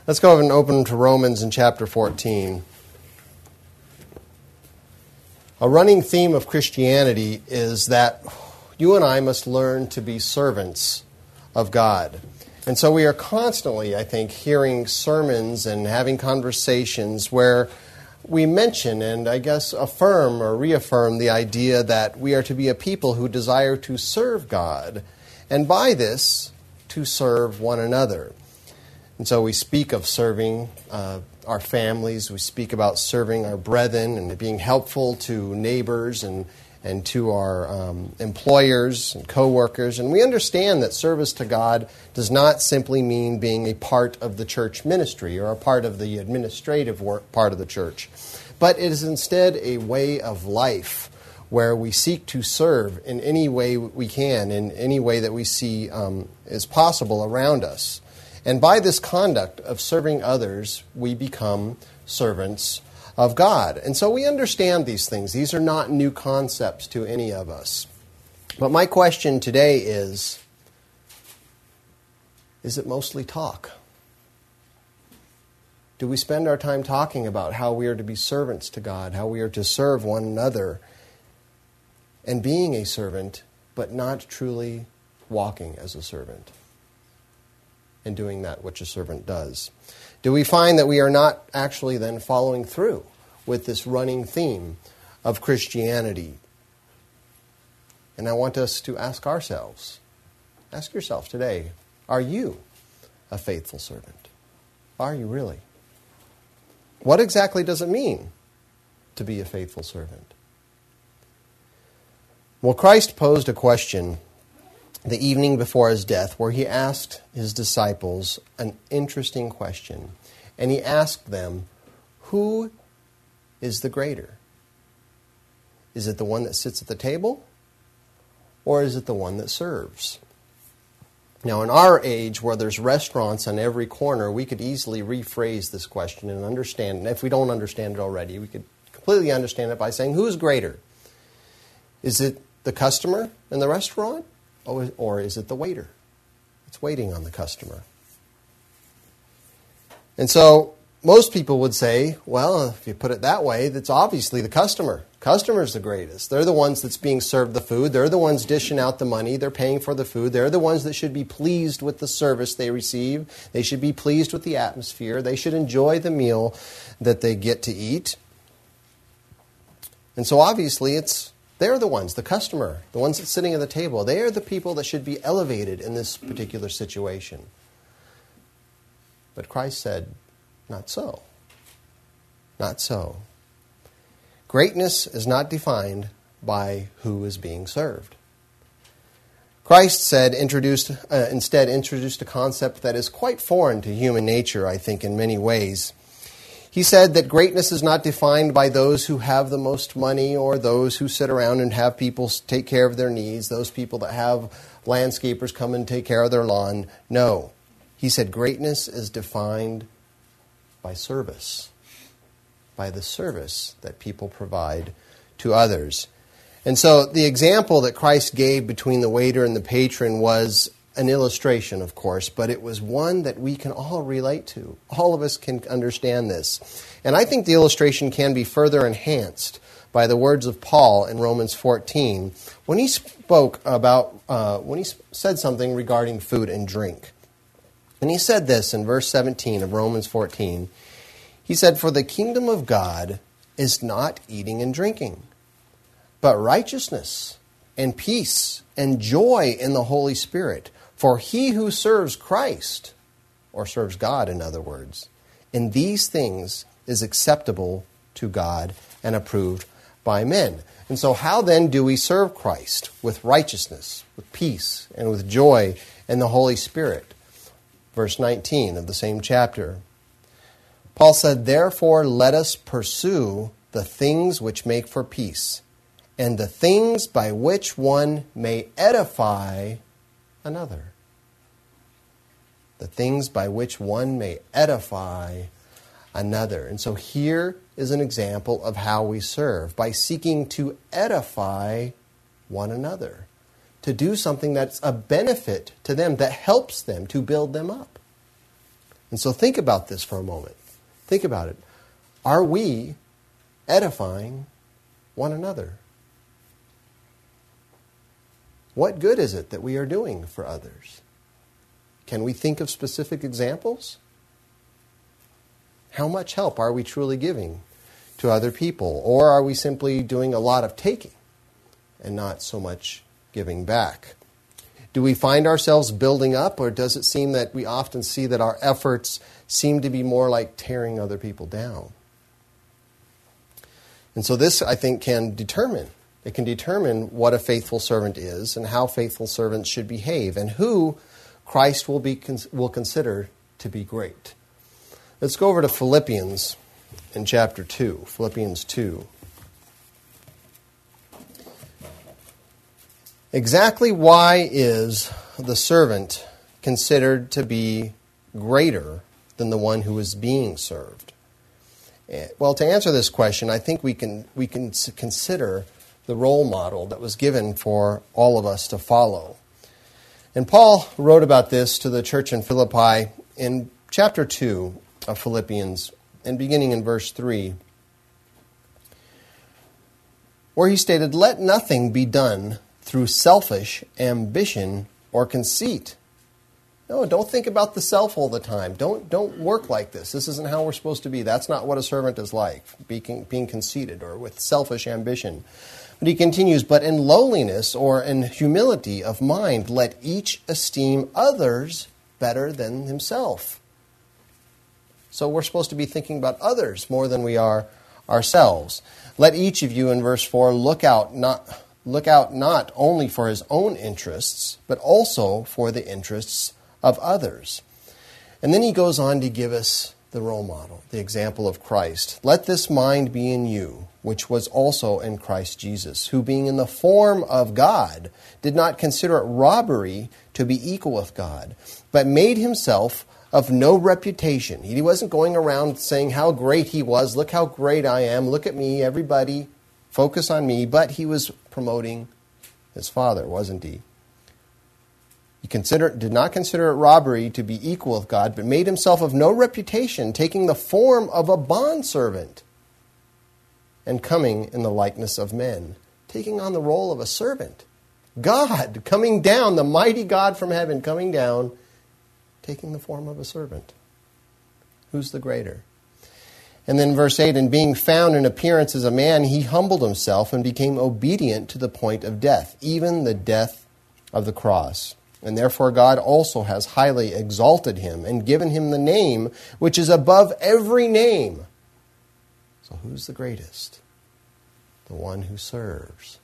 Let's go and open to Romans in chapter 14. A running theme of Christianity is that you and I must learn to be servants of God. And so we are constantly, I think, hearing sermons and having conversations where we mention and, I guess, affirm or reaffirm the idea that we are to be a people who desire to serve God, and by this, to serve one another. And so we speak of serving our families, we speak about serving our brethren and being helpful to neighbors and to our employers and co-workers. And we understand that service to God does not simply mean being a part of the church ministry or a part of the administrative work part of the church, but it is instead a way of life where we seek to serve in any way we can, in any way that we see is possible around us. And by this conduct of serving others, we become servants of God. And so we understand these things. These are not new concepts to any of us. But my question today is it mostly talk? Do we spend our time talking about how we are to be servants to God, how we are to serve one another, and being a servant, but not truly walking as a servant and doing that which a servant does? Do we find that we are not actually then following through with this running theme of Christianity? And I want us to ask ourselves, ask yourself today, are you a faithful servant? Are you really? What exactly does it mean to be a faithful servant? Well, Christ posed a question the evening before his death where he asked his disciples an interesting question. And he asked them, who is the greater? Is it the one that sits at the table, or is it the one that serves? Now, in our age, where there's restaurants on every corner, we could easily rephrase this question and understand. And if we don't understand it already, we could completely understand it by saying, who's greater? Is it the customer in the restaurant, or is it the waiter that's waiting on the customer? And so most people would say, well, if you put it that way, that's obviously the customer. Customer's the greatest. They're the ones that's being served the food. They're the ones dishing out the money. They're paying for the food. They're the ones that should be pleased with the service they receive. They should be pleased with the atmosphere. They should enjoy the meal that they get to eat. And so obviously they're the ones, the customer, the ones that's sitting at the table. They are the people that should be elevated in this particular situation. But Christ said, not so. Not so. Greatness is not defined by who is being served. Christ said, instead introduced a concept that is quite foreign to human nature, I think, in many ways. He said that greatness is not defined by those who have the most money or those who sit around and have people take care of their needs, those people that have landscapers come and take care of their lawn. No. He said greatness is defined by service, by the service that people provide to others. And so the example that Christ gave between the waiter and the patron was an illustration, of course, but it was one that we can all relate to. All of us can understand this. And I think the illustration can be further enhanced by the words of Paul in Romans 14 when he spoke about, when he said something regarding food and drink. And he said this in verse 17 of Romans 14. He said, "For the kingdom of God is not eating and drinking, but righteousness and peace and joy in the Holy Spirit. For he who serves Christ," or serves God in other words, "in these things is acceptable to God and approved by men." And so how then do we serve Christ? With righteousness, with peace, and with joy in the Holy Spirit. Verse 19 of the same chapter. Paul said, "Therefore let us pursue the things which make for peace, and the things by which one may edify another." The things by which one may edify another. And so here is an example of how we serve, by seeking to edify one another, to do something that's a benefit to them, that helps them, to build them up. And so think about this for a moment. Think about it. Are we edifying one another? What good is it that we are doing for others? Can we think of specific examples? How much help are we truly giving to other people? Or are we simply doing a lot of taking and not so much giving back? Do we find ourselves building up, or does it seem that we often see that our efforts seem to be more like tearing other people down? And so this, I think, can determine what a faithful servant is and how faithful servants should behave and who Christ will consider to be great. Let's go over to Philippians in chapter 2. Philippians 2. Exactly why is the servant considered to be greater than the one who is being served? Well, to answer this question, I think we can consider the role model that was given for all of us to follow. And Paul wrote about this to the church in Philippi in chapter 2 of Philippians, and beginning in verse 3, where he stated, "Let nothing be done through selfish ambition or conceit." No, don't think about the self all the time. Don't work like this. This isn't how we're supposed to be. That's not what a servant is like, being conceited or with selfish ambition. But he continues, "But in lowliness or in humility of mind, let each esteem others better than himself." So we're supposed to be thinking about others more than we are ourselves. "Let each of you," in verse 4, look out not only for his own interests, but also for the interests of others." And then he goes on to give us the role model, the example of Christ. "Let this mind be in you, which was also in Christ Jesus, who being in the form of God, did not consider it robbery to be equal with God, but made himself of no reputation." He wasn't going around saying how great he was. "Look how great I am. Look at me, everybody. Focus on me." But he was promoting his Father, wasn't he? He did not consider it robbery to be equal with God, but made himself of no reputation, taking the form of a bondservant and coming in the likeness of men, taking on the role of a servant. God coming down, the mighty God from heaven coming down, taking the form of a servant. Who's the greater? And then verse 8, "And being found in appearance as a man, he humbled himself and became obedient to the point of death, even the death of the cross. And therefore God also has highly exalted him and given him the name which is above every name." So who's the greatest? The one who serves.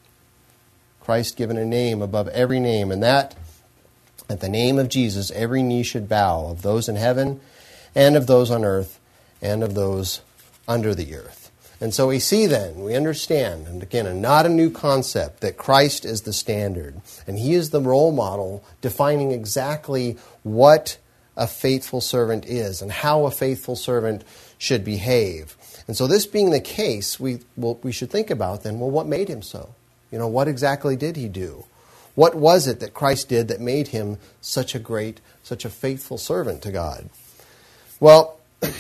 Christ given a name above every name, and that at the name of Jesus every knee should bow, of those in heaven and of those on earth and of those under the earth. And so we see then, we understand, and again, not a new concept, that Christ is the standard. And he is the role model defining exactly what a faithful servant is and how a faithful servant should behave. And so this being the case, we should think about then, well, what made him so? What exactly did he do? What was it that Christ did that made him such a faithful servant to God? Well,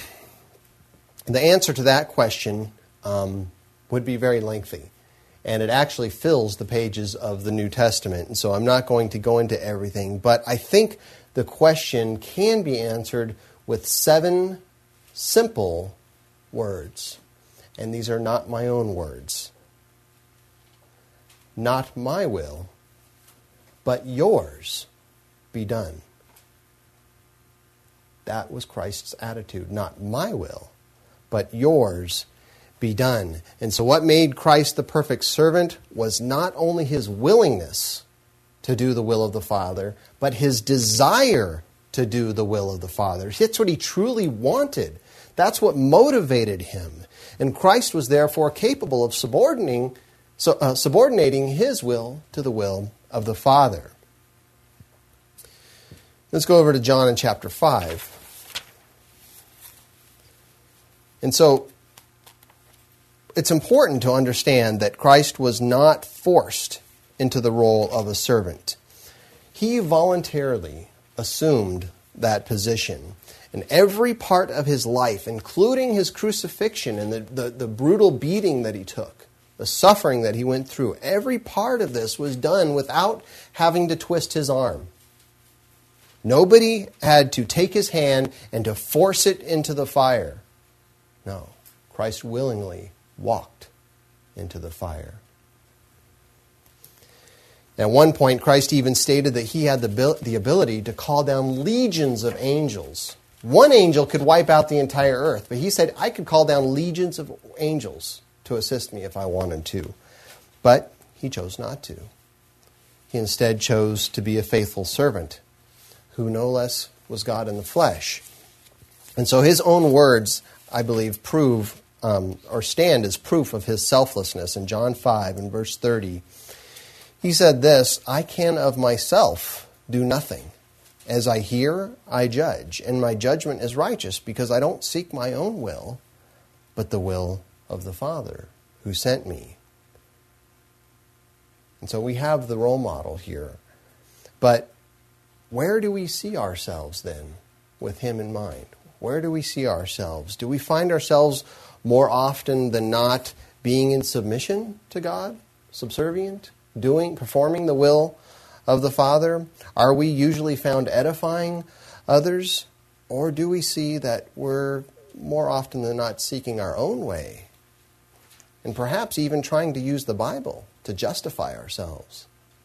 the answer to that question would be very lengthy. And it actually fills the pages of the New Testament. And so I'm not going to go into everything. But I think the question can be answered with 7 simple words. And these are not my own words. Not my will, but yours be done. That was Christ's attitude. Not my will, but yours be done. And so what made Christ the perfect servant was not only his willingness to do the will of the Father, but his desire to do the will of the Father. It's what he truly wanted. That's what motivated him. And Christ was therefore capable of subordinating his will to the will of the Father. Let's go over to John in chapter 5. And so it's important to understand that Christ was not forced into the role of a servant. He voluntarily assumed that position. And every part of his life, including his crucifixion and the brutal beating that he took, the suffering that he went through, every part of this was done without having to twist his arm. Nobody had to take his hand and to force it into the fire. No, Christ willingly walked into the fire. At one point, Christ even stated that he had the ability to call down legions of angels. One angel could wipe out the entire earth, but he said, I could call down legions of angels to assist me if I wanted to. But he chose not to. He instead chose to be a faithful servant, who no less was God in the flesh. And so his own words, I believe, prove or stand as proof of his selflessness. In John 5 and verse 30, he said this, I can of myself do nothing. As I hear, I judge, and my judgment is righteous, because I don't seek my own will, but the will of the Father who sent me. And so we have the role model here. But where do we see ourselves then with him in mind? Where do we see ourselves? Do we find ourselves more often than not being in submission to God, subservient, performing the will of the Father? Are we usually found edifying others? Or do we see that we're more often than not seeking our own way? And perhaps even trying to use the Bible to justify ourselves.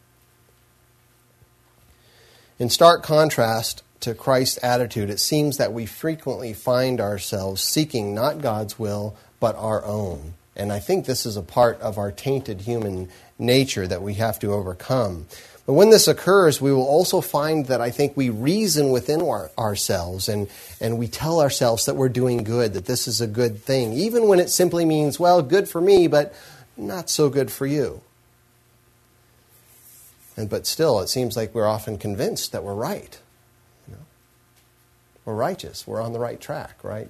In stark contrast to Christ's attitude, it seems that we frequently find ourselves seeking not God's will, but our own. And I think this is a part of our tainted human nature that we have to overcome. But when this occurs, we will also find that I think we reason within ourselves and we tell ourselves that we're doing good, that this is a good thing, even when it simply means, well, good for me, but not so good for you. But still, it seems like we're often convinced that we're right. We're righteous. We're on the right track, right?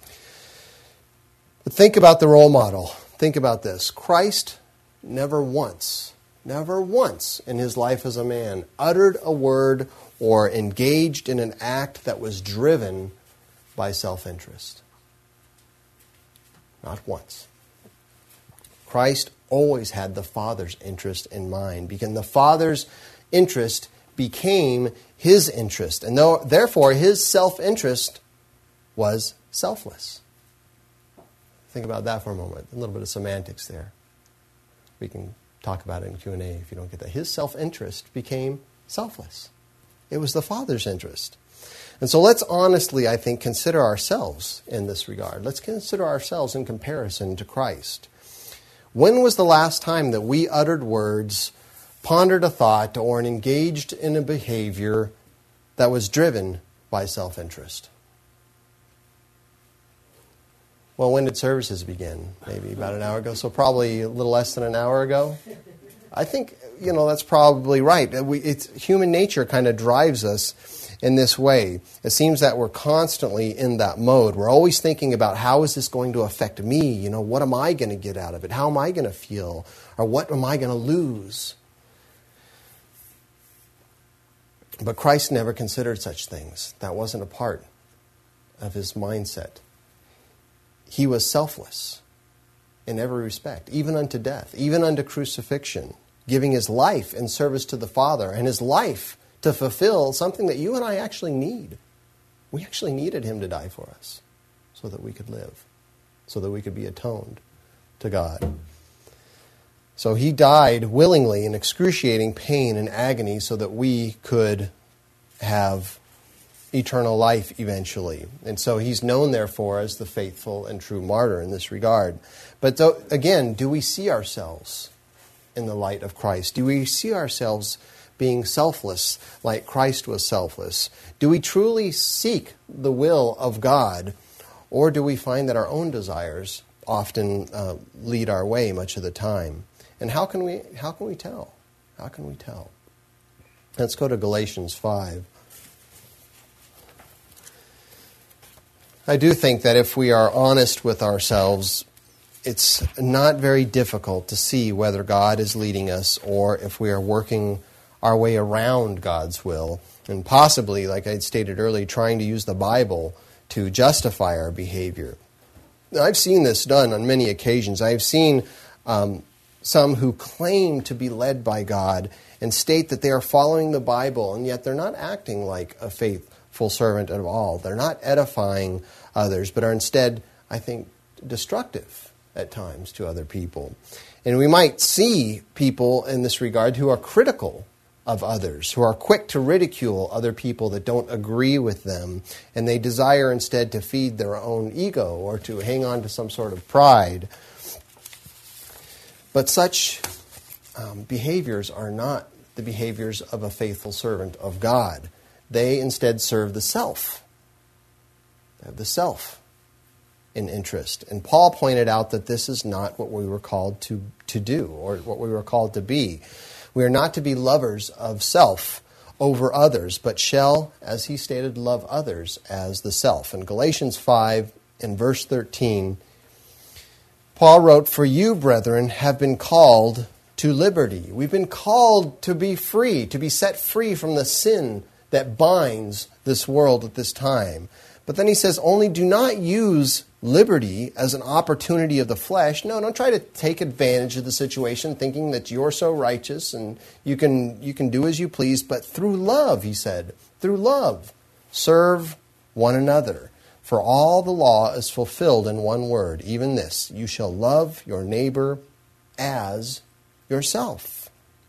But think about the role model. Think about this. Christ never once in his life as a man uttered a word or engaged in an act that was driven by self-interest. Not once. Christ always had the Father's interest in mind, because the Father's interest became his interest, and therefore his self-interest was selfless. Think about that for a moment. A little bit of semantics there. We can talk about it in Q&A if you don't get that. His self-interest became selfless. It was the Father's interest. And so let's honestly, I think, consider ourselves in this regard. Let's consider ourselves in comparison to Christ. When was the last time that we uttered words, pondered a thought, or engaged in a behavior that was driven by self-interest? Well, when did services begin? Maybe about an hour ago, so probably a little less than an hour ago. I think, that's probably right. It's human nature kind of drives us in this way. It seems that we're constantly in that mode. We're always thinking about, how is this going to affect me? What am I going to get out of it? How am I going to feel? Or what am I going to lose? But Christ never considered such things. That wasn't a part of his mindset. He was selfless in every respect, even unto death, even unto crucifixion, giving his life in service to the Father, and his life to fulfill something that you and I actually need. We actually needed him to die for us so that we could live, so that we could be atoned to God. So he died willingly in excruciating pain and agony so that we could have eternal life eventually. And so he's known, therefore, as the faithful and true martyr in this regard. But again, do we see ourselves in the light of Christ? Do we see ourselves being selfless like Christ was selfless? Do we truly seek the will of God, or do we find that our own desires often lead our way much of the time? And how can we tell? How can we tell? Let's go to Galatians 5. I do think that if we are honest with ourselves, it's not very difficult to see whether God is leading us or if we are working our way around God's will And possibly, like I stated earlier, trying to use the Bible to justify our behavior. Now, I've seen this done on many occasions. I've seen some who claim to be led by God and state that they are following the Bible, and yet they're not acting like a faithful servant at all. They're not edifying others, but are instead, I think, destructive at times to other people. And we might see people in this regard who are critical of others, who are quick to ridicule other people that don't agree with them, and they desire instead to feed their own ego or to hang on to some sort of pride. But such behaviors are not the behaviors of a faithful servant of God. They instead serve the self. They have the self in interest. And Paul pointed out that this is not what we were called to do or what we were called to be. We are not to be lovers of self over others, but shall, as he stated, love others as the self. In Galatians 5, in verse 13, Paul wrote, "For you, brethren, have been called to liberty." We've been called to be free, to be set free from the sin that binds this world at this time. But then he says, only do not use liberty as an opportunity of the flesh. No, don't try to take advantage of the situation thinking that you're so righteous and you can do as you please. But through love, he said, through love, serve one another. For all the law is fulfilled in one word, even this, you shall love your neighbor as yourself.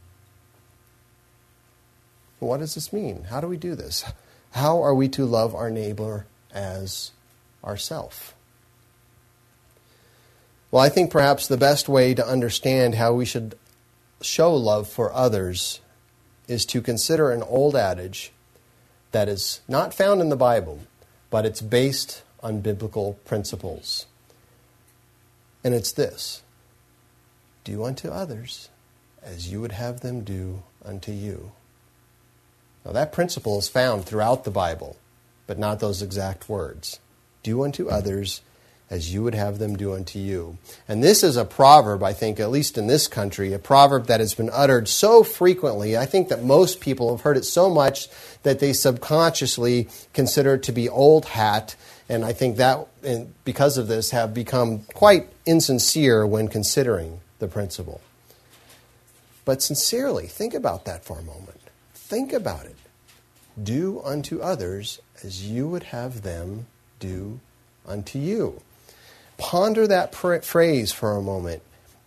What does this mean? How do we do this? How are we to love our neighbor as ourself? Well, I think perhaps the best way to understand how we should show love for others is to consider an old adage that is not found in the Bible, but it's based on biblical principles. And it's this: do unto others as you would have them do unto you. Now that principle is found throughout the Bible, but not those exact words. Do unto others as you would have them do unto you. And this is a proverb, I think, at least in this country, a proverb that has been uttered so frequently. I think that most people have heard it so much that they subconsciously consider it to be old hat. And I think that, because of this, have become quite insincere when considering the principle. But sincerely, think about that for a moment. Think about it. Do unto others as you would have them do unto you. Ponder that phrase for a moment.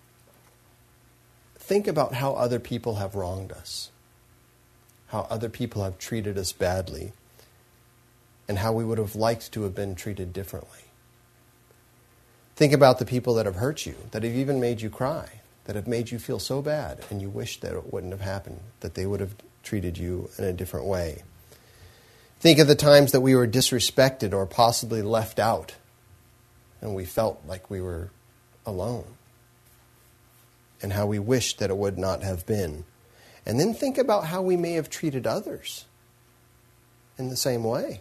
Think about how other people have wronged us, how other people have treated us badly, and how we would have liked to have been treated differently. Think about the people that have hurt you, that have even made you cry, that have made you feel so bad, and you wish that it wouldn't have happened, that they would have treated you in a different way. Think of the times that we were disrespected or possibly left out, and we felt like we were alone, and how we wished that it would not have been. And then think about how we may have treated others in the same way.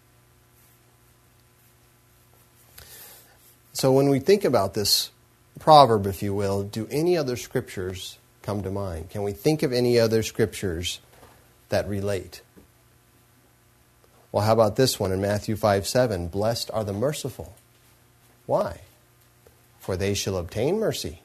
So when we think about this proverb, if you will, do any other scriptures come to mind? Can we think of any other scriptures that relate? Well, how about this one in Matthew 5:7? Blessed are the merciful. Why? For they shall obtain mercy.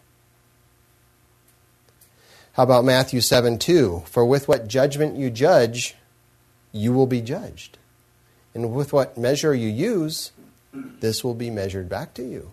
How about Matthew 7:2? For with what judgment you judge, you will be judged. And with what measure you use, this will be measured back to you.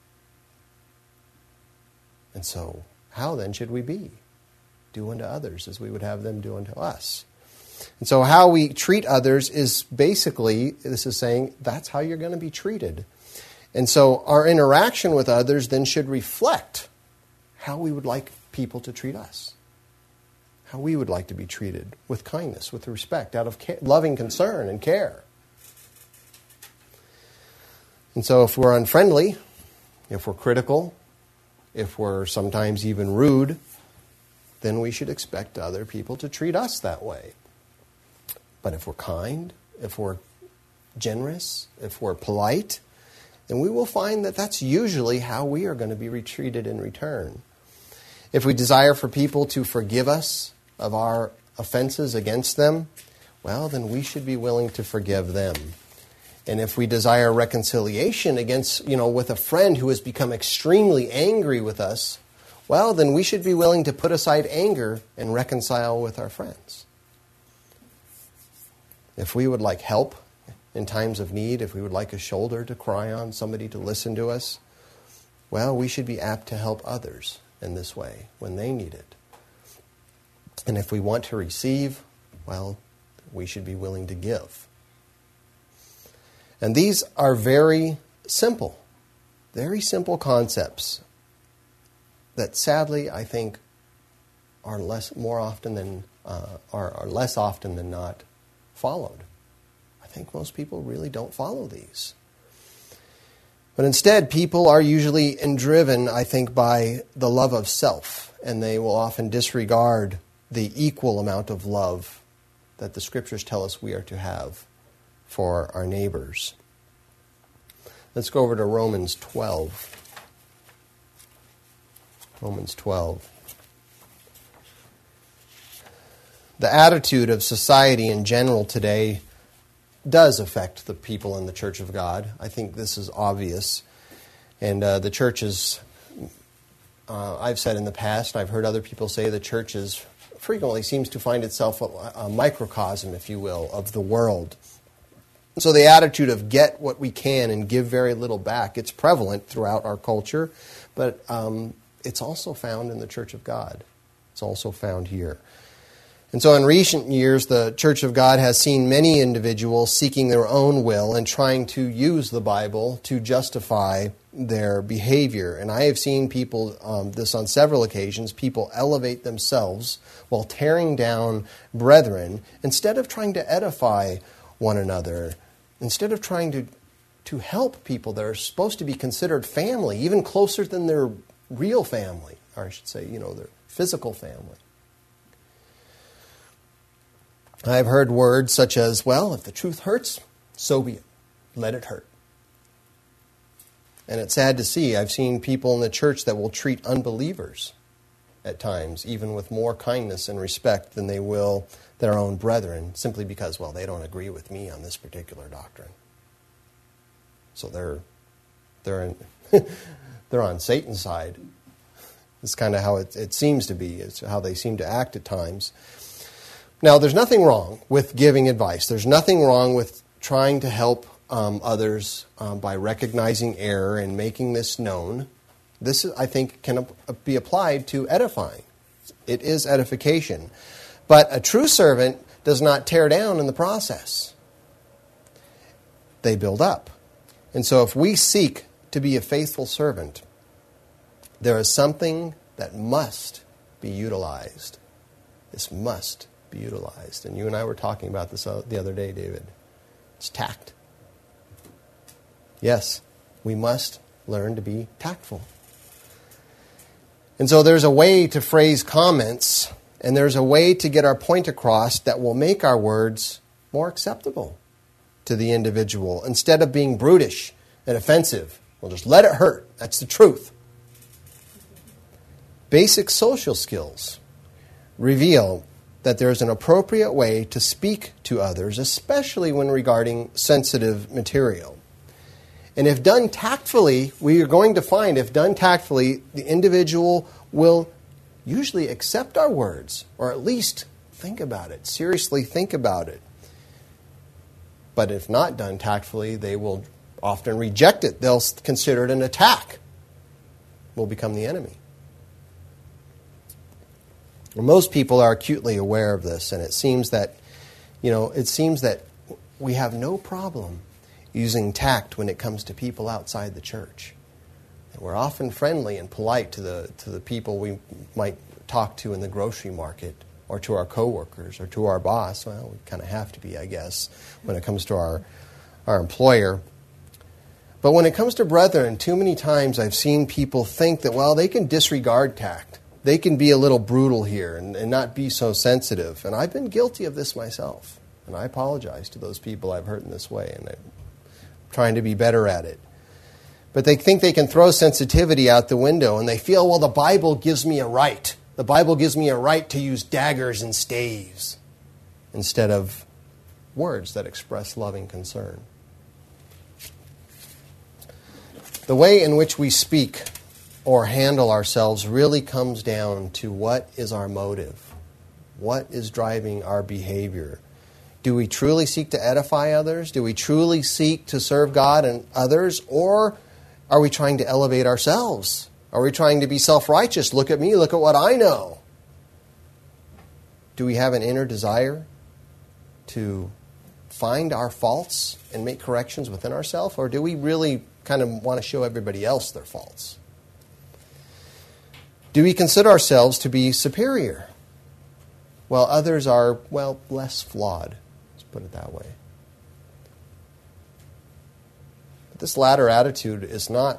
And so, how then should we be? Do unto others as we would have them do unto us. And so how we treat others is basically, this is saying, that's how you're going to be treated. And so our interaction with others then should reflect how we would like people to treat us. How we would like to be treated with kindness, with respect, out of loving concern and care. And so if we're unfriendly, if we're critical, if we're sometimes even rude, then we should expect other people to treat us that way. But if we're kind, if we're generous, if we're polite, then we will find that that's usually how we are going to be treated in return. If we desire for people to forgive us of our offenses against them, well, then we should be willing to forgive them. And if we desire reconciliation with a friend who has become extremely angry with us, well, then we should be willing to put aside anger and reconcile with our friends. If we would like help in times of need, if we would like a shoulder to cry on, somebody to listen to us, well, we should be apt to help others in this way when they need it. And if we want to receive, well, we should be willing to give. And these are very simple concepts that sadly, I think, are less often than not followed. I think most people really don't follow these. But instead, people are usually driven, I think, by the love of self, and they will often disregard the equal amount of love that the Scriptures tell us we are to have for our neighbors. Let's go over to Romans 12. Romans 12. The attitude of society in general today does affect the people in the Church of God. I think this is obvious. And the church is, I've said in the past, and I've heard other people say, the church frequently seems to find itself a microcosm, if you will, of the world. So the attitude of get what we can and give very little back, it's prevalent throughout our culture, but it's also found in the Church of God. It's also found here. And so in recent years, the Church of God has seen many individuals seeking their own will and trying to use the Bible to justify their behavior. And I have seen people, this on several occasions, people elevate themselves while tearing down brethren instead of trying to edify one another, instead of trying to help people that are supposed to be considered family, even closer than their real family, or I should say, their physical family. I've heard words such as, well, if the truth hurts, so be it. Let it hurt. And it's sad to see. I've seen people in the church that will treat unbelievers at times, even with more kindness and respect than they will their own brethren, simply because, well, they don't agree with me on this particular doctrine. So they're on Satan's side. It's kind of how it seems to be. It's how they seem to act at times. Now, there's nothing wrong with giving advice. There's nothing wrong with trying to help others by recognizing error and making this known. This, I think, can be applied to edifying. It is edification. But a true servant does not tear down in the process. They build up. And so if we seek to be a faithful servant, there is something that must be utilized. This must be utilized. And you and I were talking about this the other day, David. It's tact. Yes, we must learn to be tactful. And so there's a way to phrase comments, and there's a way to get our point across that will make our words more acceptable to the individual. Instead of being brutish and offensive, we'll just let it hurt. That's the truth. Basic social skills reveal that there is an appropriate way to speak to others, especially when regarding sensitive material. And if done tactfully, we are going to find, if done tactfully, the individual will usually accept our words, or at least think about it, seriously think about it. But if not done tactfully, they will often reject it. They'll consider it an attack. Will become the enemy. Well, most people are acutely aware of this, and it seems that we have no problem using tact when it comes to people outside the church. And we're often friendly and polite to the people we might talk to in the grocery market, or to our coworkers, or to our boss. Well, we kind of have to be, I guess, when it comes to our employer. But when it comes to brethren, too many times I've seen people think that, well, they can disregard tact. They can be a little brutal here and not be so sensitive. And I've been guilty of this myself. And I apologize to those people I've hurt in this way. And I'm trying to be better at it. But they think they can throw sensitivity out the window. And they feel, well, the Bible gives me a right. The Bible gives me a right to use daggers and staves instead of words that express loving concern. The way in which we speak or handle ourselves really comes down to what is our motive. What is driving our behavior? Do we truly seek to edify others? Do we truly seek to serve God and others? Or are we trying to elevate ourselves? Are we trying to be self-righteous? Look at me, look at what I know. Do we have an inner desire to find our faults and make corrections within ourselves? Or do we really kind of want to show everybody else their faults? Do we consider ourselves to be superior, while others are, less flawed? Let's put it that way. But this latter attitude is not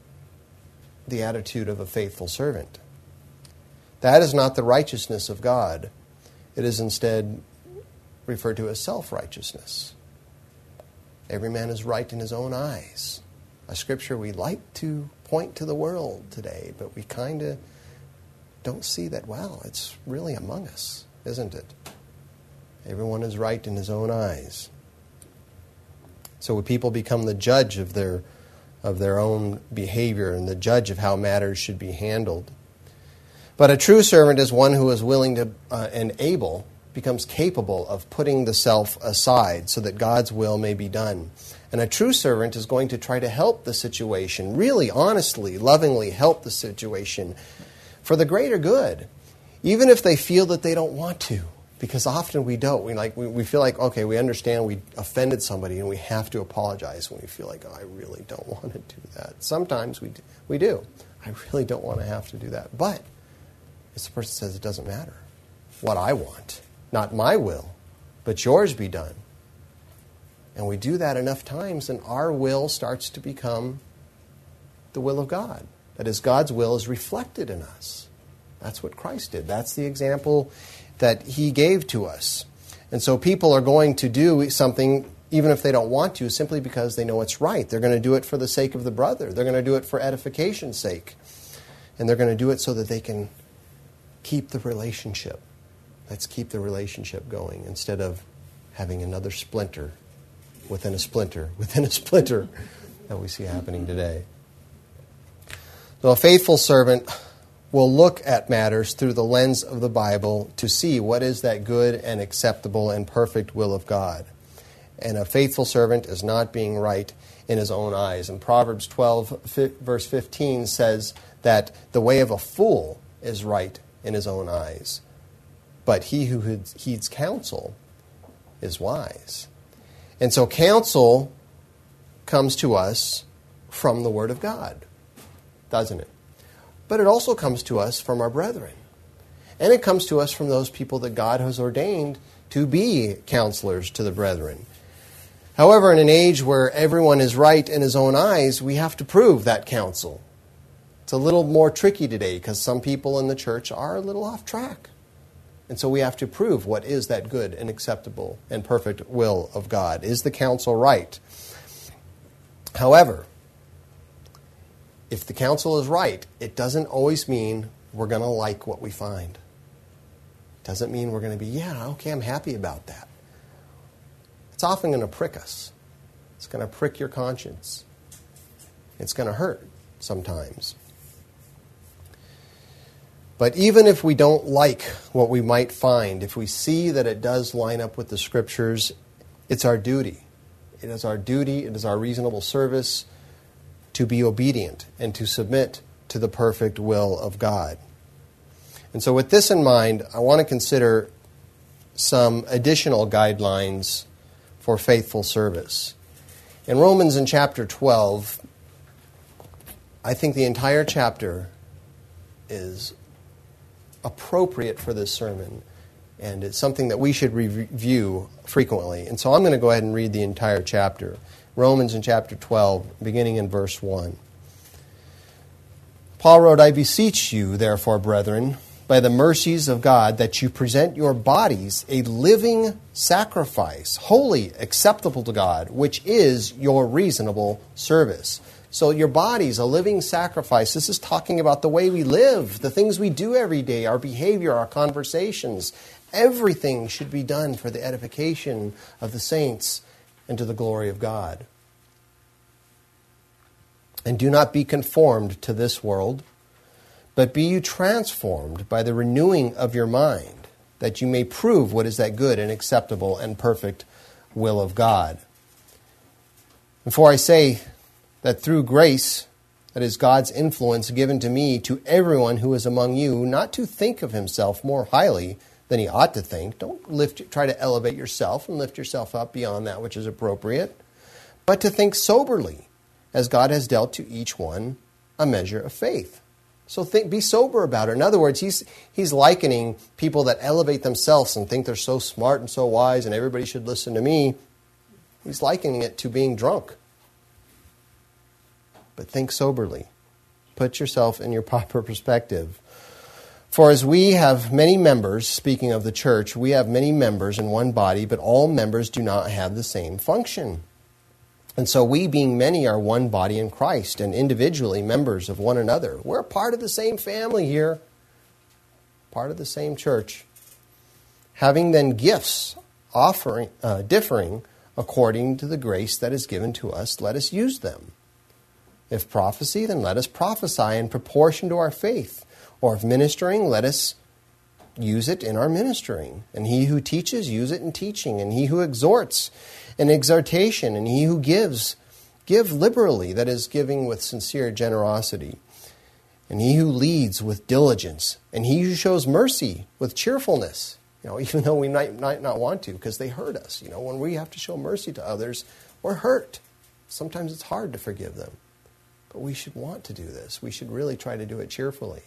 the attitude of a faithful servant. That is not the righteousness of God. It is instead referred to as self-righteousness. Every man is right in his own eyes. A scripture we like to point to the world today, but we kind of don't see that, it's really among us, isn't it? Everyone is right in his own eyes. So when people become the judge of their own behavior and the judge of how matters should be handled. But a true servant is one who is willing to and able, becomes capable of putting the self aside so that God's will may be done. And a true servant is going to try to help the situation, really honestly, lovingly help the situation for the greater good, even if they feel that they don't want to, because often we don't. We feel like, okay, we understand we offended somebody and we have to apologize when we feel like, I really don't want to do that. Sometimes we do. I really don't want to have to do that. But as the person says, it doesn't matter what I want. Not my will, but yours be done. And we do that enough times, and our will starts to become the will of God. That is, God's will is reflected in us. That's what Christ did. That's the example that he gave to us. And so people are going to do something, even if they don't want to, simply because they know it's right. They're going to do it for the sake of the brother. They're going to do it for edification's sake. And they're going to do it so that they can keep the relationship. Let's keep the relationship going instead of having another splinter within a splinter within a splinter that we see happening today. So a faithful servant will look at matters through the lens of the Bible to see what is that good and acceptable and perfect will of God. And a faithful servant is not being right in his own eyes. And Proverbs 12, verse 15 says that the way of a fool is right in his own eyes, but he who heeds counsel is wise. And so counsel comes to us from the Word of God, doesn't it? But it also comes to us from our brethren. And it comes to us from those people that God has ordained to be counselors to the brethren. However, in an age where everyone is right in his own eyes, we have to prove that counsel. It's a little more tricky today because some people in the church are a little off track. And so we have to prove what is that good and acceptable and perfect will of God. Is the counsel right? However, if the counsel is right, it doesn't always mean we're going to like what we find. It doesn't mean we're going to be, I'm happy about that. It's often going to prick us. It's going to prick your conscience. It's going to hurt sometimes. But even if we don't like what we might find, if we see that it does line up with the Scriptures, it's our duty. It is our duty, it is our reasonable service to be obedient and to submit to the perfect will of God. And so with this in mind, I want to consider some additional guidelines for faithful service. In Romans in chapter 12, I think the entire chapter is appropriate for this sermon, and it's something that we should review frequently. And so I'm going to go ahead and read the entire chapter. Romans in chapter 12, beginning in verse 1. Paul wrote, I beseech you, therefore, brethren, by the mercies of God, that you present your bodies a living sacrifice, holy, acceptable to God, which is your reasonable service. So your body's a living sacrifice. This is talking about the way we live, the things we do every day, our behavior, our conversations. Everything should be done for the edification of the saints and to the glory of God. And do not be conformed to this world, but be you transformed by the renewing of your mind, that you may prove what is that good and acceptable and perfect will of God. And for I say that through grace, that is God's influence given to me, to everyone who is among you, not to think of himself more highly than he ought to think. Don't try to elevate yourself and lift yourself up beyond that which is appropriate, but to think soberly, as God has dealt to each one a measure of faith. So be sober about it. In other words, he's likening people that elevate themselves and think they're so smart and so wise and everybody should listen to me. He's likening it to being drunk. But think soberly. Put yourself in your proper perspective. For as we have many members, speaking of the church, we have many members in one body, but all members do not have the same function. And so we, being many, are one body in Christ, and individually members of one another. We're part of the same family here, part of the same church. Having then gifts differing according to the grace that is given to us, let us use them. If prophecy, then let us prophesy in proportion to our faith. Or if ministering, let us use it in our ministering. And he who teaches, use it in teaching. And he who exhorts, in exhortation. And he who gives, give liberally, that is, giving with sincere generosity. And he who leads with diligence. And he who shows mercy with cheerfulness. Even though we might not want to, because they hurt us. When we have to show mercy to others, we're hurt. Sometimes it's hard to forgive them. But we should want to do this. We should really try to do it cheerfully.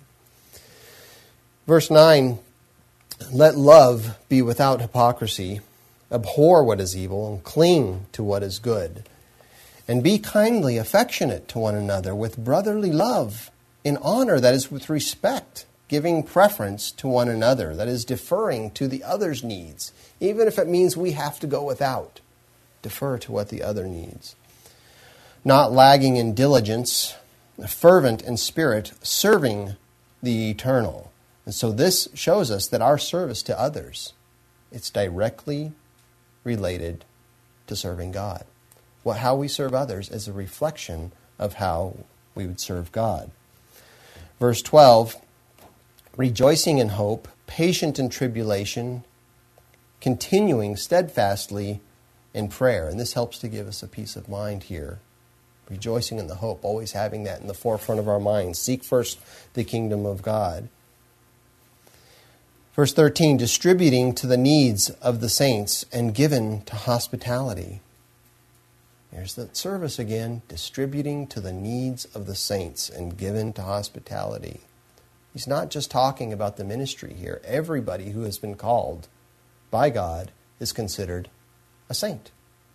Verse 9, let love be without hypocrisy. Abhor what is evil and cling to what is good. And be kindly affectionate to one another with brotherly love, in honor, that is, with respect, giving preference to one another, that is, deferring to the other's needs, even if it means we have to go without. Defer to what the other needs. Not lagging in diligence, fervent in spirit, serving the eternal. And so this shows us that our service to others, it's directly related to serving God. How we serve others is a reflection of how we would serve God. Verse 12, rejoicing in hope, patient in tribulation, continuing steadfastly in prayer. And this helps to give us a peace of mind here. Rejoicing in the hope, always having that in the forefront of our minds. Seek first the kingdom of God. Verse 13, distributing to the needs of the saints and given to hospitality. There's the service again, distributing to the needs of the saints and given to hospitality. He's not just talking about the ministry here. Everybody who has been called by God is considered a saint.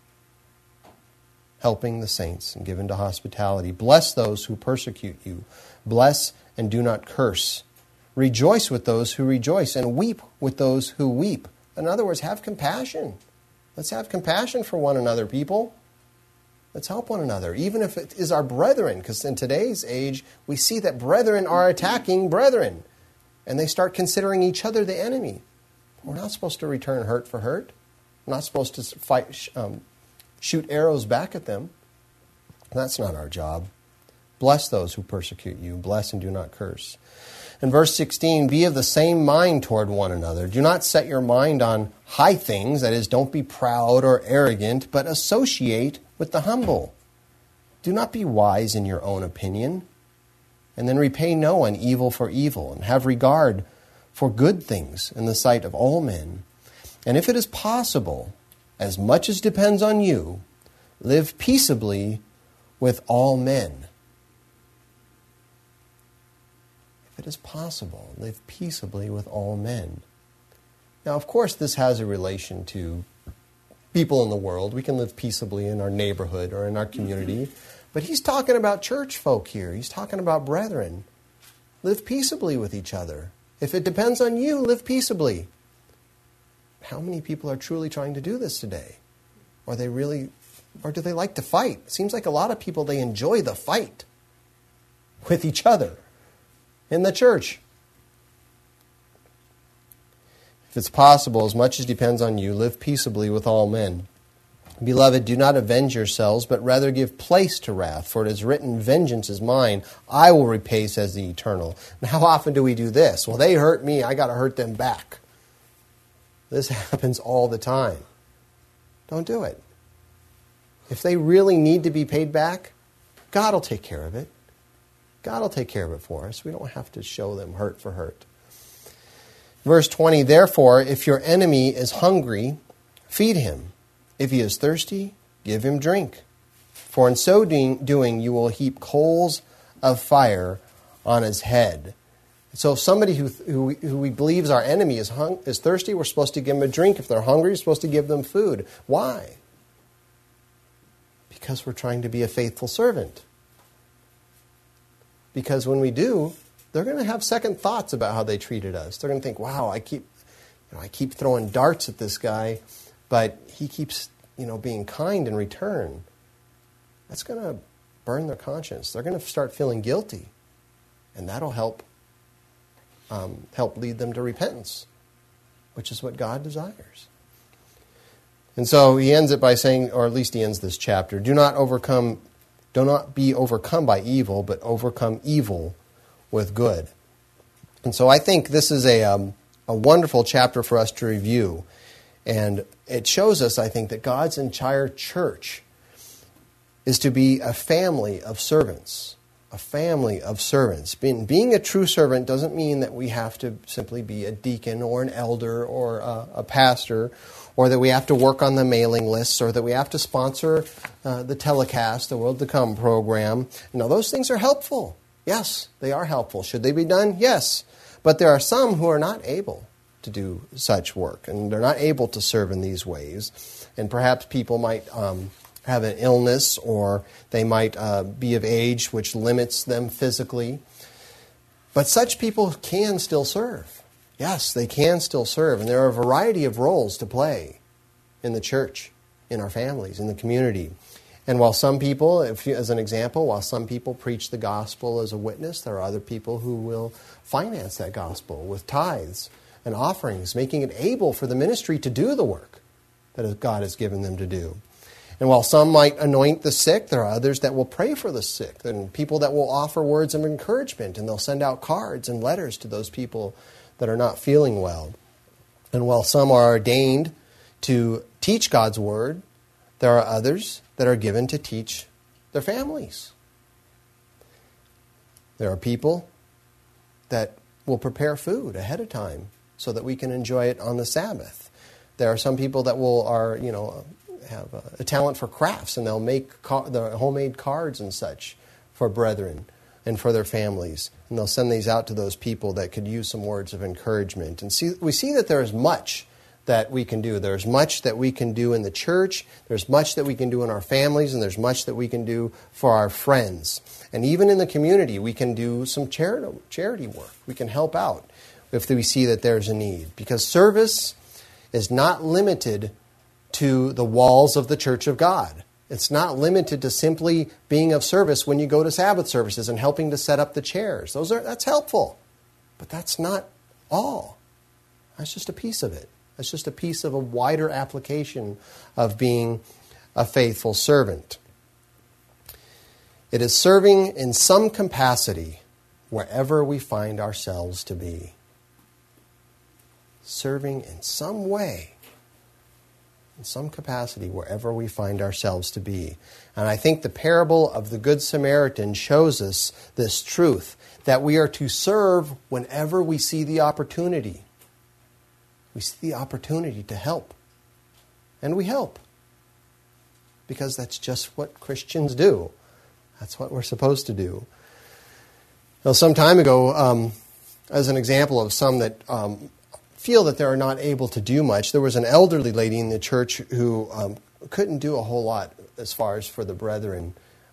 Helping the saints and given to hospitality. Bless those who persecute you. Bless and do not curse. Rejoice with those who rejoice and weep with those who weep. In other words, have compassion. Let's have compassion for one another, people. Let's help one another, even if it is our brethren, because in today's age, we see that brethren are attacking brethren, and they start considering each other the enemy. We're not supposed to return hurt for hurt. We're not supposed to shoot arrows back at them. That's not our job. Bless those who persecute you. Bless and do not curse. In verse 16, be of the same mind toward one another. Do not set your mind on high things, that is, don't be proud or arrogant, but associate with the humble. Do not be wise in your own opinion, and then repay no one evil for evil, and have regard for good things in the sight of all men. And if it is possible, as much as depends on you, live peaceably with all men. If it is possible, live peaceably with all men. Now, of course, this has a relation to people in the world. We can live peaceably in our neighborhood or in our community. But he's talking about church folk here. He's talking about brethren. Live peaceably with each other. If it depends on you, live peaceably. How many people are truly trying to do this today? Or do they like to fight? It seems like a lot of people, they enjoy the fight with each other in the church. If If it's possible, as much as depends on you, live peaceably with all men. Beloved, do not avenge yourselves, but rather give place to wrath, for it is written, vengeance is mine, I will repay, says the Eternal. And how often do we do this? Well, they hurt me, I got to hurt them back. This happens all the time. Don't do it. If they really need to be paid back, God will take care of it. God will take care of it for us. We don't have to show them hurt for hurt. Verse 20, therefore, if your enemy is hungry, feed him. If he is thirsty, give him drink. For in so doing, you will heap coals of fire on his head. So if somebody who we believe is our enemy is thirsty, we're supposed to give them a drink. If they're hungry, we're supposed to give them food. Why? Because we're trying to be a faithful servant. Because when we do, they're going to have second thoughts about how they treated us. They're going to think, wow, I keep throwing darts at this guy, but he keeps, being kind in return. That's going to burn their conscience. They're going to start feeling guilty, and that'll help lead them to repentance, which is what God desires. And so he ends it by saying, or at least he ends this chapter, do not be overcome by evil, but overcome evil with good. And so I think this is a wonderful chapter for us to review. And it shows us, I think, that God's entire church is to be a family of servants. A family of servants. Being a true servant doesn't mean that we have to simply be a deacon or an elder or a pastor, or that we have to work on the mailing lists, or that we have to sponsor the telecast, the World to Come program. Now, those things are helpful. Yes, they are helpful. Should they be done? Yes. But there are some who are not able to do such work, and they're not able to serve in these ways. And perhaps people might have an illness, or they might be of age which limits them physically. But such people can still serve. Yes, they can still serve. And there are a variety of roles to play in the church, in our families, in the community. And while some people, as an example, while some people preach the gospel as a witness, there are other people who will finance that gospel with tithes and offerings, making it able for the ministry to do the work that God has given them to do. And while some might anoint the sick, there are others that will pray for the sick, and people that will offer words of encouragement, and they'll send out cards and letters to those people that are not feeling well. And while some are ordained to teach God's word, there are others that are given to teach their families. There are people that will prepare food ahead of time so that we can enjoy it on the Sabbath. There are some people that have a talent for crafts, and they'll make the homemade cards and such for brethren and for their families. And they'll send these out to those people that could use some words of encouragement. And we see that there is much that we can do. There's much that we can do in the church. There's much that we can do in our families, and there's much that we can do for our friends. And even in the community, we can do some charity work. We can help out if we see that there's a need. Because service is not limited to the walls of the Church of God. It's not limited to simply being of service when you go to Sabbath services and helping to set up the chairs. That's helpful. But that's not all. That's just a piece of it. That's just a piece of a wider application of being a faithful servant. It is serving in some capacity wherever we find ourselves to be. Serving in some way, in some capacity, wherever we find ourselves to be. And I think the parable of the Good Samaritan shows us this truth, that we are to serve whenever we see the opportunity. We see the opportunity to help. And we help. Because that's just what Christians do. That's what we're supposed to do. Now, some time ago, as an example of some that feel that they're not able to do much, there was an elderly lady in the church who couldn't do a whole lot as far as for the brethren.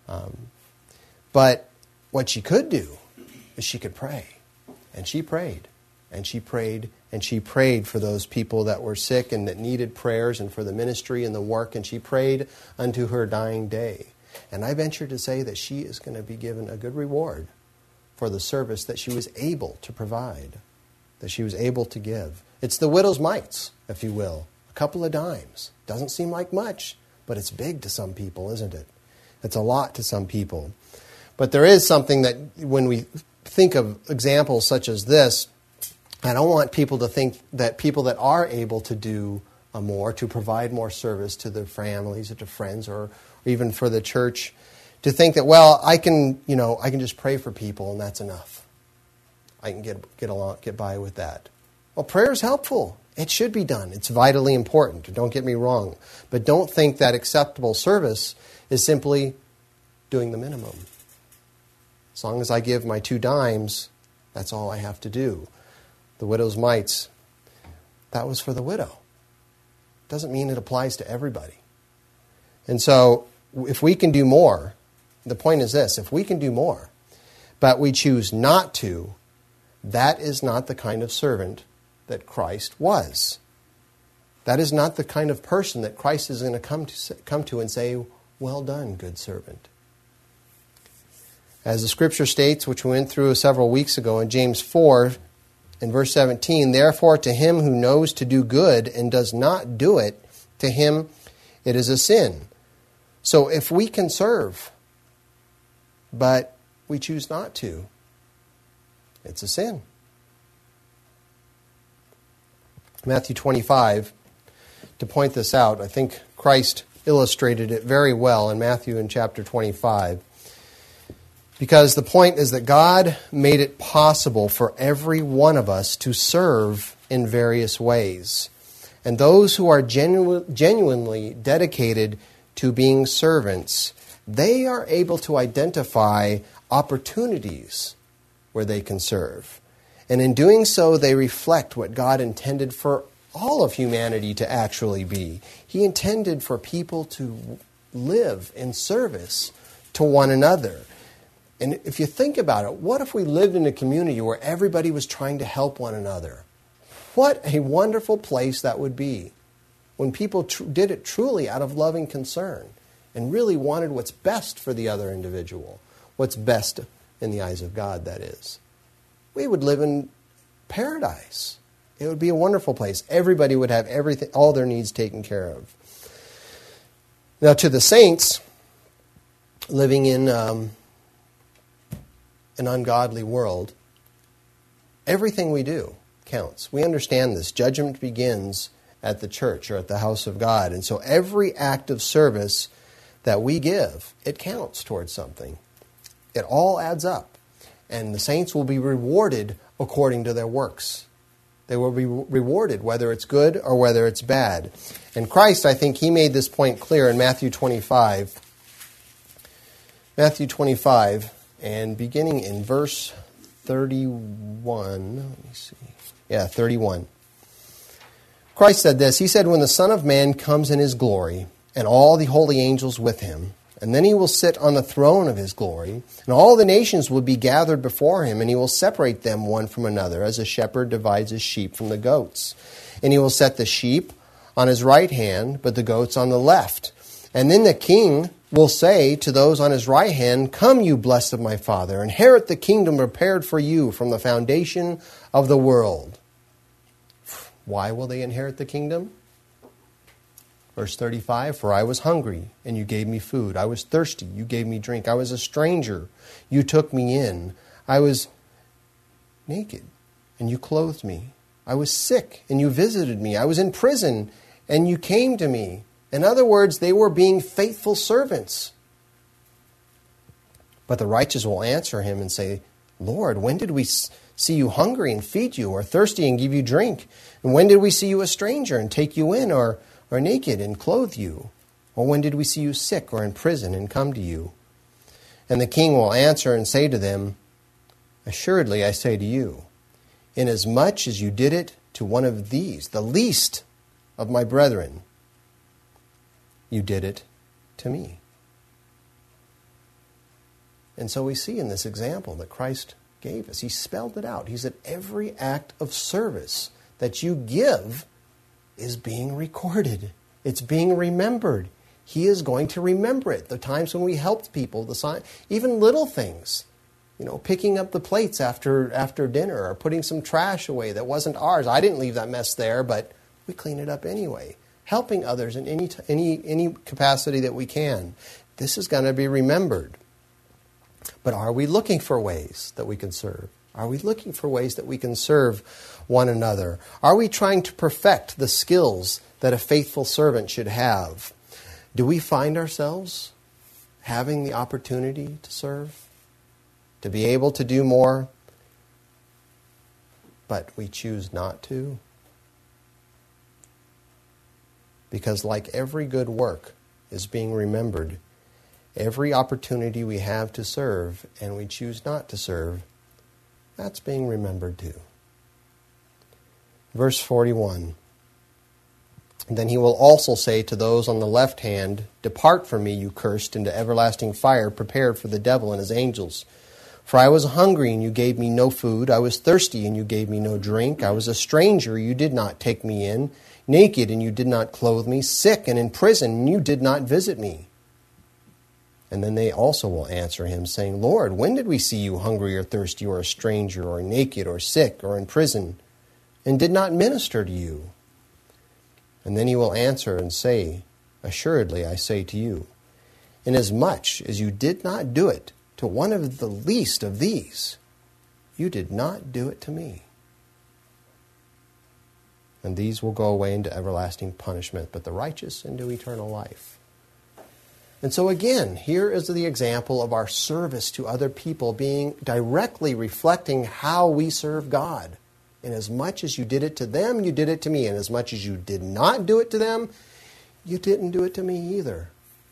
But what she could do is she could pray. And she prayed. And she prayed. And she prayed for those people that were sick and that needed prayers, and for the ministry and the work. And she prayed unto her dying day. And I venture to say that she is going to be given a good reward for the service that she was able to provide. that she was able to give. It's the widow's mites, if you will. A couple of dimes. Doesn't seem like much, but it's big to some people, isn't it? It's a lot to some people. But there is something that when we think of examples such as this, I don't want people to think that people that are able to do more, to provide more service to their families or to friends or even for the church, to think that, well, I can just pray for people and that's enough. I can get by with that. Well, prayer is helpful. It should be done. It's vitally important. Don't get me wrong. But don't think that acceptable service is simply doing the minimum. As long as I give my 2 dimes, that's all I have to do. The widow's mites, that was for the widow. Doesn't mean it applies to everybody. And so, if we can do more, the point is this, if we can do more, but we choose not to, that is not the kind of servant that Christ was. That is not the kind of person that Christ is going to come to and say, well done, good servant. As the scripture states, which we went through several weeks ago in James 4, in verse 17, therefore to him who knows to do good and does not do it, to him it is a sin. So if we can serve, but we choose not to, it's a sin. Matthew 25, to point this out, I think Christ illustrated it very well in Matthew in chapter 25. Because the point is that God made it possible for every one of us to serve in various ways. And those who are genuinely dedicated to being servants, they are able to identify opportunities where they can serve. And in doing so, they reflect what God intended for all of humanity to actually be. He intended for people to live in service to one another. And if you think about it, what if we lived in a community where everybody was trying to help one another? What a wonderful place that would be when people did it truly out of loving concern and really wanted what's best for the other individual, what's best in the eyes of God, that is. We would live in paradise. It would be a wonderful place. Everybody would have everything, all their needs taken care of. Now, to the saints living in an ungodly world, everything we do counts. We understand this. Judgment begins at the church or at the house of God. And so every act of service that we give, it counts towards something. It all adds up. And the saints will be rewarded according to their works. They will be rewarded whether it's good or whether it's bad. And Christ, I think, he made this point clear in Matthew 25. Matthew 25, and beginning in verse 31. Let me see. Yeah, 31. Christ said this. He said, when the Son of Man comes in his glory, and all the holy angels with him, and then he will sit on the throne of his glory, and all the nations will be gathered before him, and he will separate them one from another, as a shepherd divides his sheep from the goats. And he will set the sheep on his right hand, but the goats on the left. And then the king will say to those on his right hand, come, you blessed of my Father, inherit the kingdom prepared for you from the foundation of the world. Why will they inherit the kingdom? Verse 35, for I was hungry, and you gave me food. I was thirsty, you gave me drink. I was a stranger, you took me in. I was naked, and you clothed me. I was sick, and you visited me. I was in prison, and you came to me. In other words, they were being faithful servants. But the righteous will answer him and say, Lord, when did we see you hungry and feed you, or thirsty and give you drink? And when did we see you a stranger and take you in, or naked and clothe you? Or when did we see you sick or in prison and come to you? And the king will answer and say to them, assuredly I say to you, inasmuch as you did it to one of these, the least of my brethren, you did it to me. And so we see in this example that Christ gave us, he spelled it out. He said every act of service that you give is being recorded. It's being remembered. He is going to remember it. The times when we helped people, even little things. Picking up the plates after dinner, or putting some trash away that wasn't ours. I didn't leave that mess there, but we clean it up anyway. Helping others in any capacity that we can. This is going to be remembered. But are we looking for ways that we can serve? Are we looking for ways that we can serve one another? Are we trying to perfect the skills that a faithful servant should have? Do we find ourselves having the opportunity to serve? To be able to do more, but we choose not to? Because like every good work is being remembered, every opportunity we have to serve and we choose not to serve, that's being remembered too. Verse 41. Then he will also say to those on the left hand, "Depart from me, you cursed, into everlasting fire prepared for the devil and his angels. For I was hungry, and you gave me no food. I was thirsty, and you gave me no drink. I was a stranger, you did not take me in. Naked, and you did not clothe me. Sick and in prison, and you did not visit me." And then they also will answer him, saying, "Lord, when did we see you hungry or thirsty or a stranger or naked or sick or in prison, and did not minister to you?" And then he will answer and say, "Assuredly, I say to you, inasmuch as you did not do it to one of the least of these, you did not do it to me." And these will go away into everlasting punishment, but the righteous into eternal life. And so again, here is the example of our service to other people being directly reflecting how we serve God. And as much as you did it to them, you did it to me. And as much as you did not do it to them, you didn't do it to me either.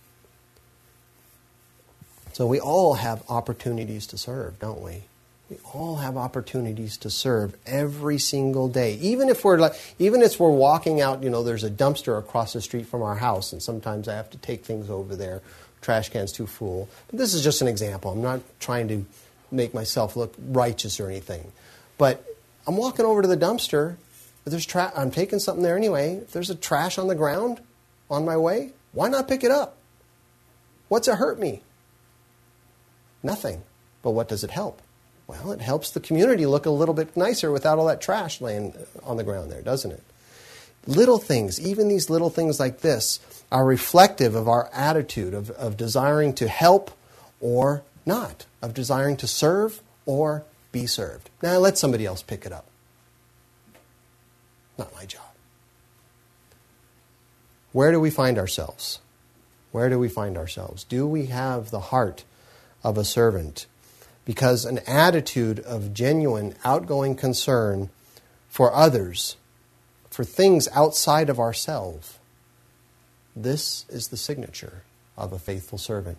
So we all have opportunities to serve, don't we? We all have opportunities to serve every single day. Even if we're walking out, there's a dumpster across the street from our house, and sometimes I have to take things over there. Trash can's too full. But this is just an example. I'm not trying to make myself look righteous or anything. But I'm walking over to the dumpster. I'm taking something there anyway. If there's a trash on the ground on my way, why not pick it up? What's it hurt me? Nothing. But what does it help? Well, it helps the community look a little bit nicer without all that trash laying on the ground there, doesn't it? Little things, even these little things like this, are reflective of our attitude of desiring to help or not, of desiring to serve or be served. Now let somebody else pick it up. Not my job. Where do we find ourselves? Where do we find ourselves? Do we have the heart of a servant? Because an attitude of genuine, outgoing concern for others, for things outside of ourselves, this is the signature of a faithful servant.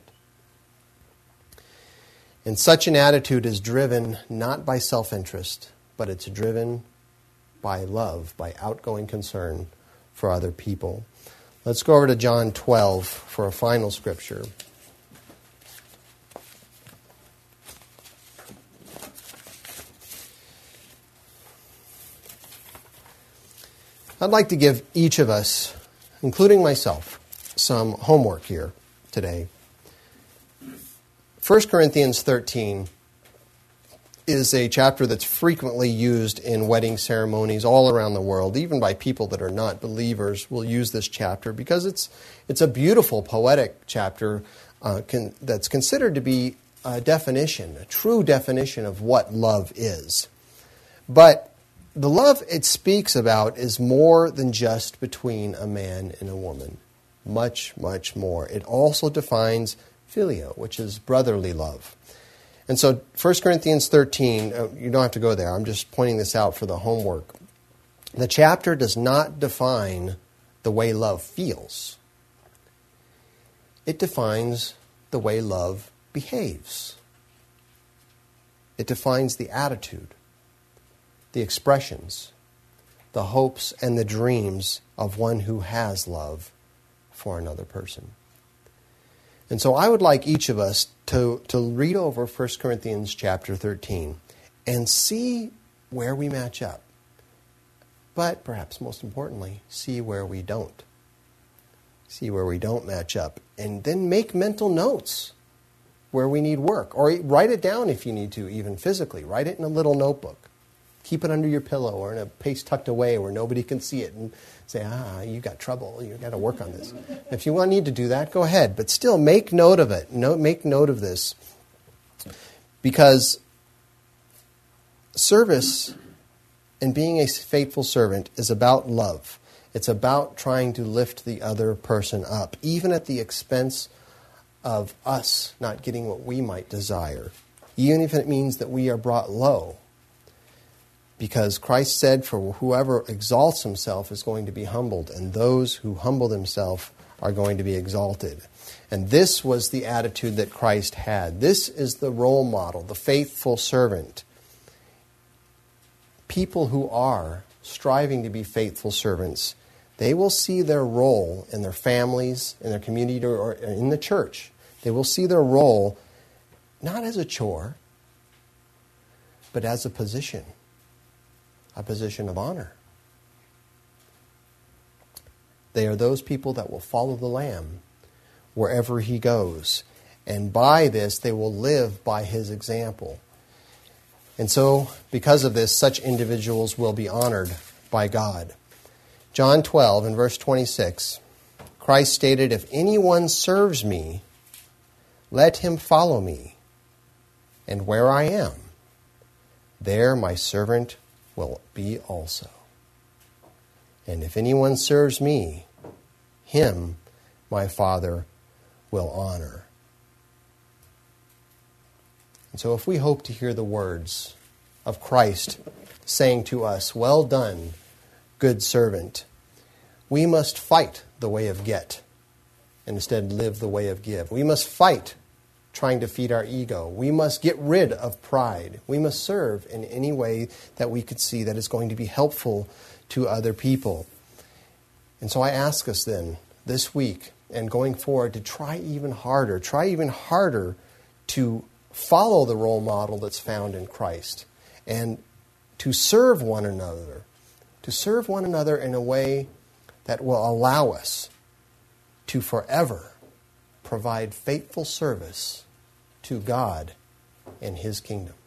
And such an attitude is driven not by self-interest, but it's driven by love, by outgoing concern for other people. Let's go over to John 12 for a final scripture. I'd like to give each of us, including myself, some homework here today. 1 Corinthians 13 is a chapter that's frequently used in wedding ceremonies all around the world. Even by people that are not believers will use this chapter because it's a beautiful, poetic chapter that's considered to be a definition, a true definition of what love is. But the love it speaks about is more than just between a man and a woman. Much, much more. It also defines phileo, which is brotherly love. And so 1 Corinthians 13, you don't have to go there. I'm just pointing this out for the homework. The chapter does not define the way love feels. It defines the way love behaves. It defines the attitude, the expressions, the hopes and the dreams of one who has love for another person. And so I would like each of us to read over 1 Corinthians chapter 13 and see where we match up. But perhaps most importantly, see where we don't. See where we don't match up. And then make mental notes where we need work. Or write it down if you need to, even physically. Write it in a little notebook. Keep it under your pillow or in a place tucked away where nobody can see it and say, you got trouble. You got to work on this. If you need to do that, go ahead. But still, make note of it. Make note of this. Because service and being a faithful servant is about love. It's about trying to lift the other person up, even at the expense of us not getting what we might desire, even if it means that we are brought low. Because Christ said, for whoever exalts himself is going to be humbled, and those who humble themselves are going to be exalted. And this was the attitude that Christ had. This is the role model, the faithful servant. People who are striving to be faithful servants, they will see their role in their families, in their community, or in the church. They will see their role not as a chore, but as a position of honor. They are those people that will follow the Lamb wherever he goes. And by this, they will live by his example. And so, because of this, such individuals will be honored by God. John 12, in verse 26, Christ stated, "If anyone serves me, let him follow me. And where I am, there my servant will be also. And if anyone serves me, him my Father will honor." And so if we hope to hear the words of Christ saying to us, "Well done, good servant," we must fight the way of get and instead live the way of give. We must fight trying to feed our ego. We must get rid of pride. We must serve in any way that we could see that is going to be helpful to other people. And so I ask us then, this week and going forward, to try even harder to follow the role model that's found in Christ and to serve one another in a way that will allow us to forever provide faithful service to God and his kingdom.